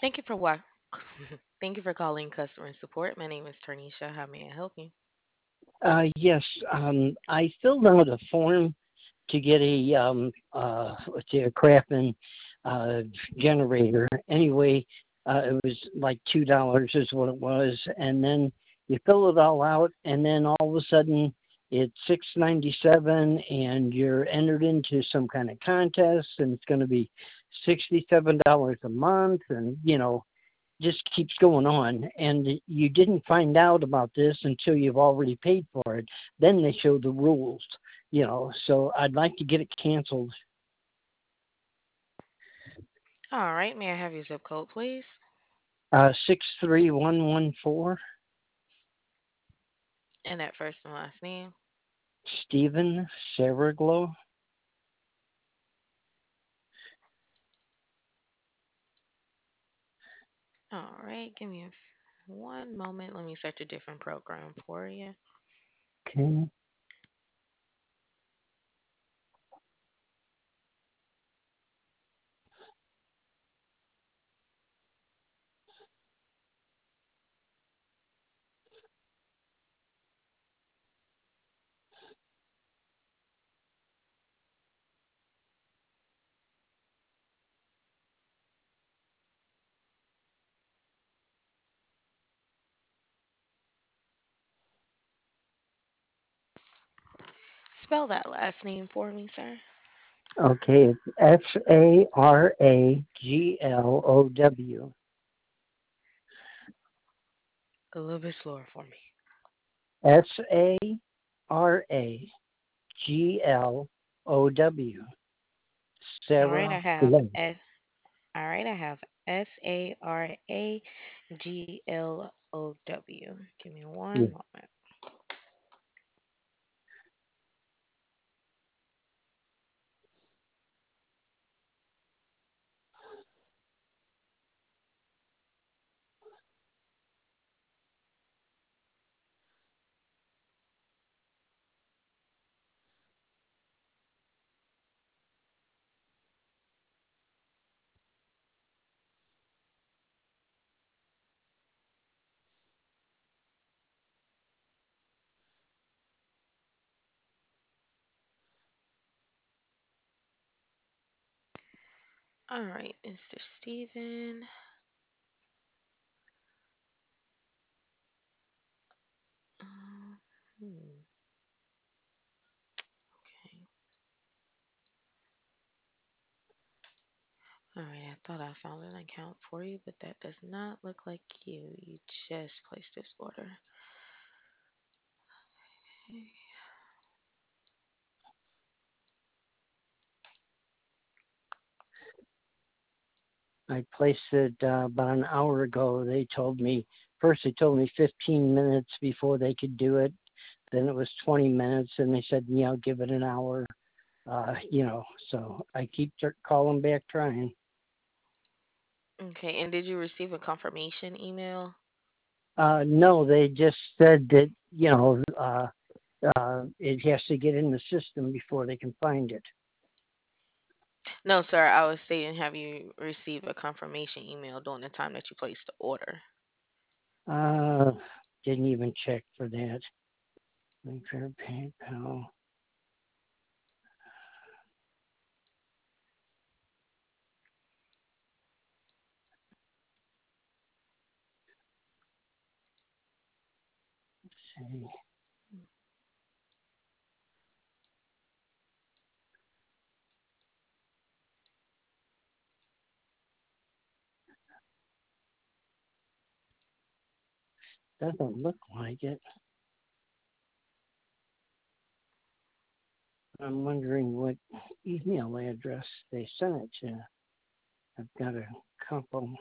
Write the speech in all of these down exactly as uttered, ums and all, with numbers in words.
Thank you for what? Thank you for calling customer support. My name is Tarnisha. How may I help you? Uh, yes, um, I filled out a form to get a um, uh, let's see, a Craftsman uh, generator. Anyway, uh, it was like two dollars is what it was, and then you fill it all out, and then all of a sudden it's six ninety seven, and you're entered into some kind of contest, and it's going to be sixty seven dollars a month, and you know just keeps going on, and you didn't find out about this until you've already paid for it. Then they show the rules, you know. So I'd like to get it canceled. All right. May I have your zip code, please? Uh, six three one one four. And that first and last name. Stephen Seraglo. All right. Give me a f- one moment. Let me search a different program for you. Okay, Spell that last name for me, sir. okay, it's S A R A G L O W. A little bit slower for me. S A R A G L O W. All right. Sarah I have Glenn. S. All right. I have S A R A G L O W. Give me one Yeah. moment. All right, mister Steven. Um, hmm, okay. All right, I thought I found an account for you, but that does not look like you. You just placed this order. Okay. I placed it uh, about an hour ago. They told me first they told me fifteen minutes before they could do it. Then it was twenty minutes, and they said, "Yeah, I'll give it an hour." Uh, you know, so I keep tr- calling back trying. Okay, and did you receive a confirmation email? Uh, no, they just said that you know uh, uh, it has to get in the system before they can find it. No, sir. I was saying, have you received a confirmation email during the time that you placed the order? Uh, didn't even check for that. Fair PayPal. See, doesn't look like it. I'm wondering what email address they sent it to. I've got a couple.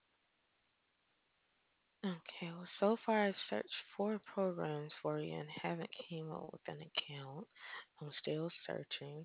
Okay, well, so far I've searched four programs for you and haven't came up with an account. I'm still searching.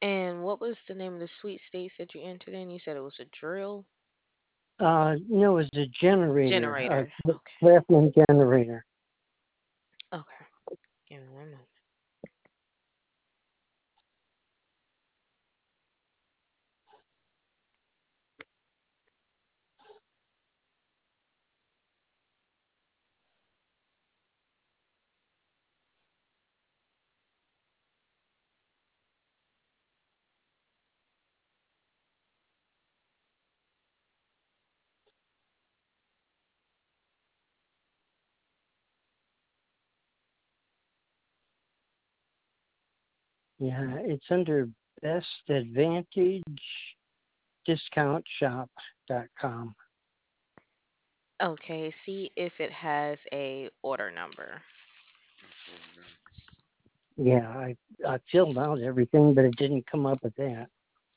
And what was the name of the sweet states that you entered in? You said it was a drill Uh, no, it was a generator, generator. a Okay. Claflin generator. Okay. Give me one moment. Yeah, it's under Best Advantage Discount Shop dot com. Okay, see if it has a order number. Yeah, I I filled out everything, but it didn't come up with that.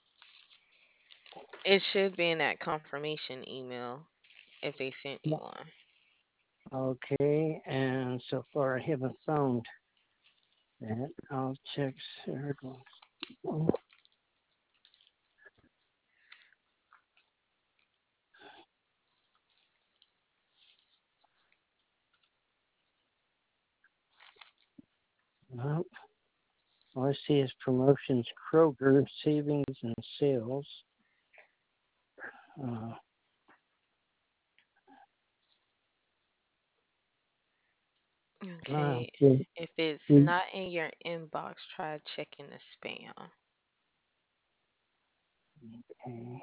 It should be in that confirmation email if they sent you one. Okay, and so far I haven't found that. I'll check third one. Well, all I see is promotions, Kroger, savings and sales. Uh, ah, Okay. the- If it's the- not in your inbox, try checking the spam. okay,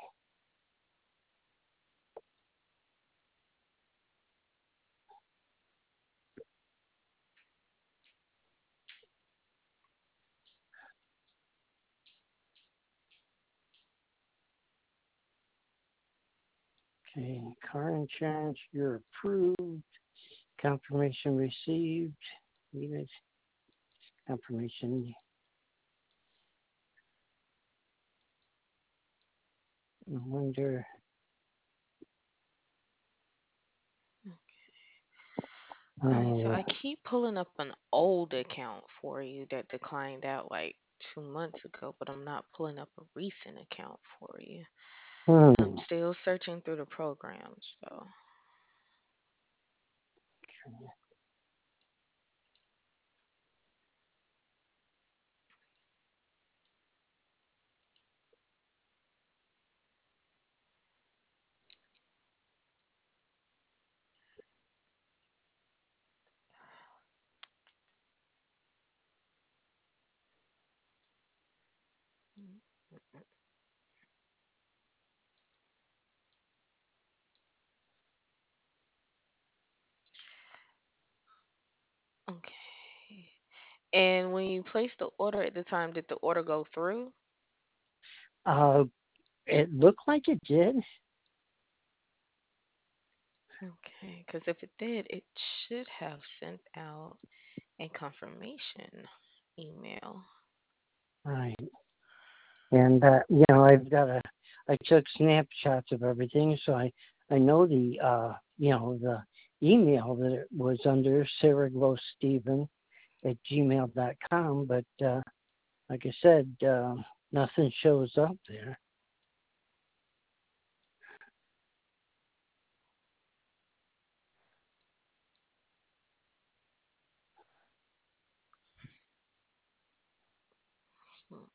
okay, car insurance, you're approved. Confirmation received. Unit confirmation. I wonder. All right, so Oh, I keep pulling up an old account for you that declined out like two months ago, but I'm not pulling up a recent account for you. I'm hmm. still searching through the programs though. Okay. And when you placed the order at the time, did the order go through? Uh, it looked like it did. Okay, because if it did, it should have sent out a confirmation email. Right. And uh, you know, I've got a. I took snapshots of everything, so I I know the uh you know the email that it was under Sarah Glow Steven at gmail dot com, but uh, like I said, uh, nothing shows up there. Hmm.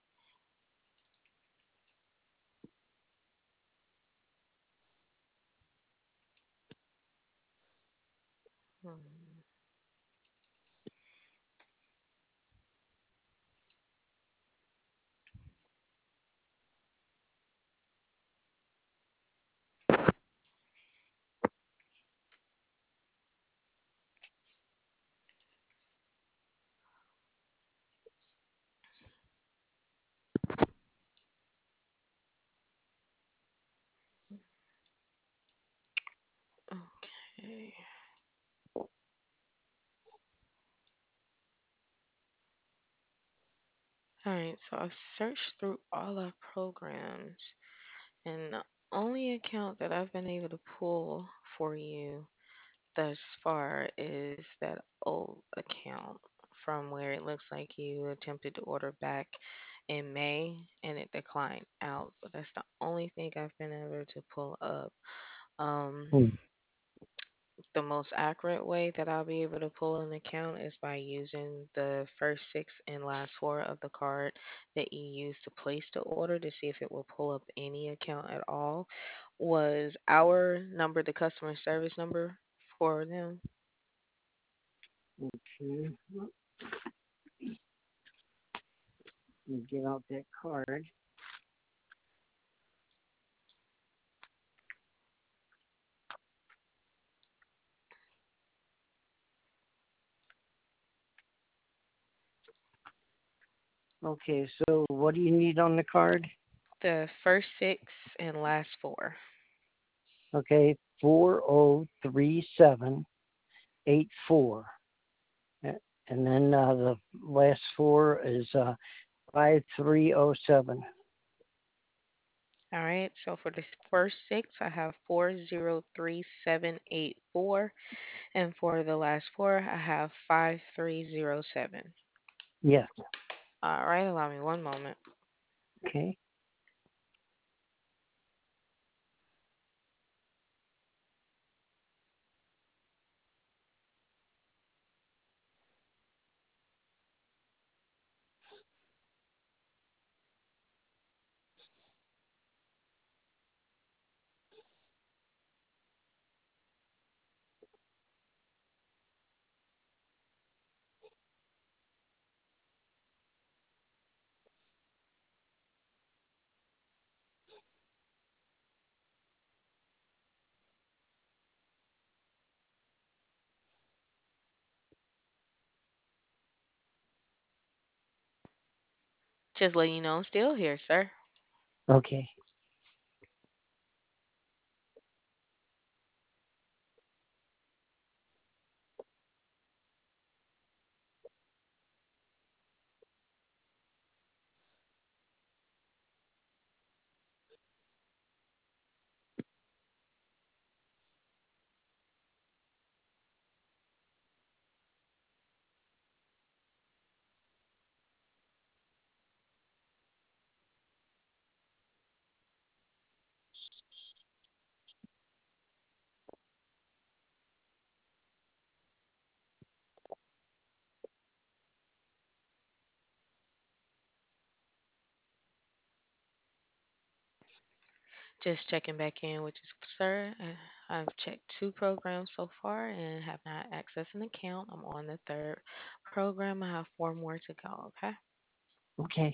Hmm. Okay. All right, so I've searched through all our programs, and the only account that I've been able to pull for you thus far is that old account from where it looks like you attempted to order back in May and it declined out, but that's the only thing I've been able to pull up. Um, Hmm. the most accurate way that I'll be able to pull an account is by using the first six and last four of the card that you use to place the order to see if it will pull up any account at all. Was our number the customer service number for them? Okay. Let me get out that card. Okay, so what do you need on the card? The first six and last four. Okay, four oh three seven eight four. And then uh, the last four is uh, five three oh seven. All right, so for the first six, I have four zero three seven eight four, and for the last four, I have five three zero seven. Yes. All right, allow me one moment. Okay. Just letting you know, I'm still here, sir. Okay. Just checking back in with you, sir. Uh, I've checked two programs so far and have not accessed an account. I'm on the third program. I have four more to go, okay? Okay.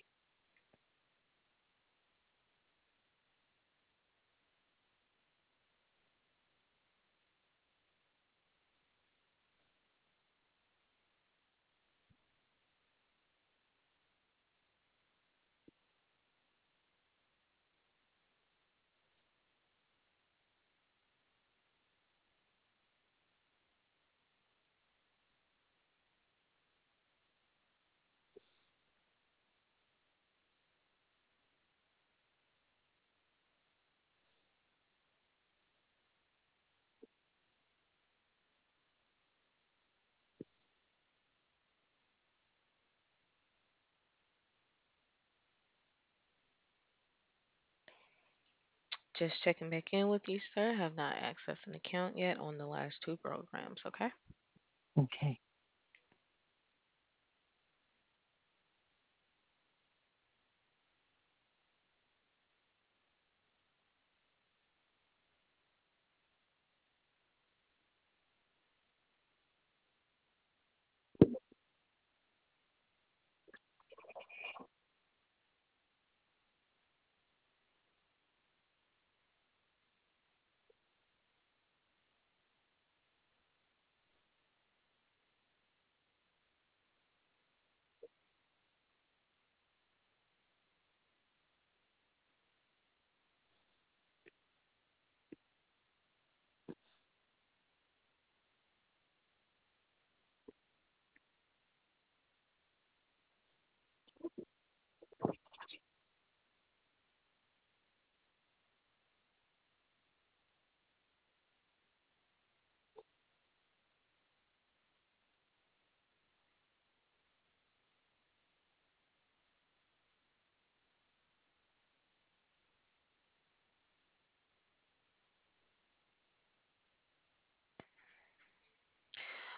Just checking back in with you, sir. Have not accessed an account yet on the last two programs, okay? Okay.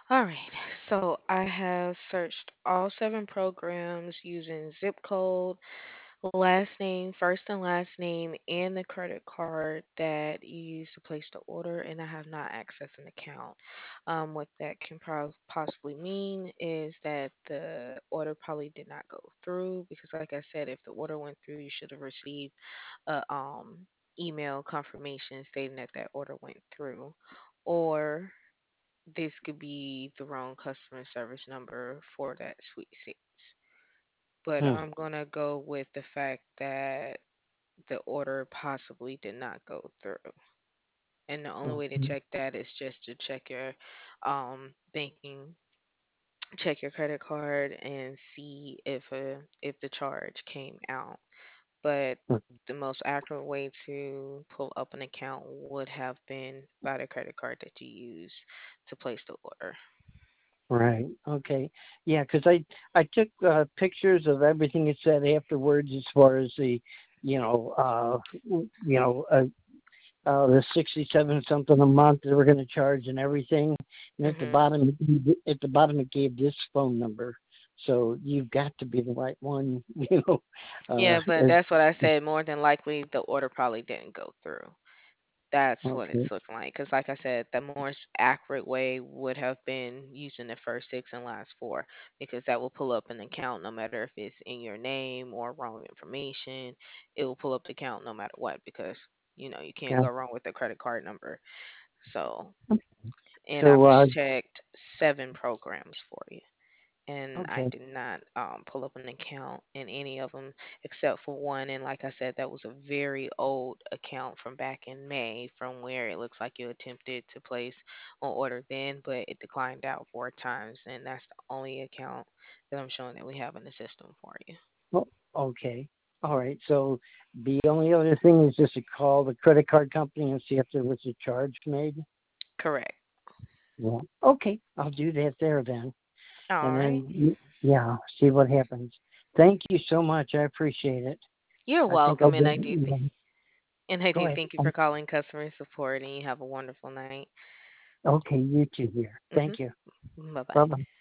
All right. So I have searched all seven programs using zip code, last name, first and last name, and the credit card that you use to place the order, and I have not accessed an account. Um, what that can prob- possibly mean is that the order probably did not go through because, like I said, if the order went through, you should have received a um, email confirmation stating that that order went through, or this could be the wrong customer service number for that sweet six. But Hmm. I'm gonna go with the fact that the order possibly did not go through. And the only way to Okay. check that is just to check your um banking, check your credit card and see if a if the charge came out. But the most accurate way to pull up an account would have been by the credit card that you use to place the order. Right. Okay. Yeah, because I I took uh, pictures of everything it said afterwards, as far as the, you know, uh, you know, uh, uh, the sixty-seven something a month they were going to charge and everything. And at the Mhm. bottom, at the bottom, it gave this phone number. So you've got to be the right one, you know. Uh, Yeah, but that's what I said. More than likely, the order probably didn't go through. That's what okay. it's looking like. Because, like I said, the more s- accurate way would have been using the first six and last four, because that will pull up an account no matter if it's in your name or wrong information. It will pull up the account no matter what, because you know you can't Yeah. go wrong with the credit card number. So, and So I've uh, checked seven programs for you, and I okay. did not um, pull up an account in any of them except for one. And like I said, that was a very old account from back in May, from where it looks like you attempted to place an order then, but it declined out four times, and that's the only account that I'm showing that we have in the system for you. Well, okay. All right. So the only other thing is just to call the credit card company and see if there was a charge made. Correct. Yeah. Okay. I'll do that there then. All And right. then, yeah, see what happens. Thank you so much. I appreciate it. You're I think I'll welcome, and get, I do th- yeah, and I go do ahead. thank you for Um, calling customer support, and you have a wonderful night. okay. You too here. Hmm. Thank you. Bye Bye bye. bye.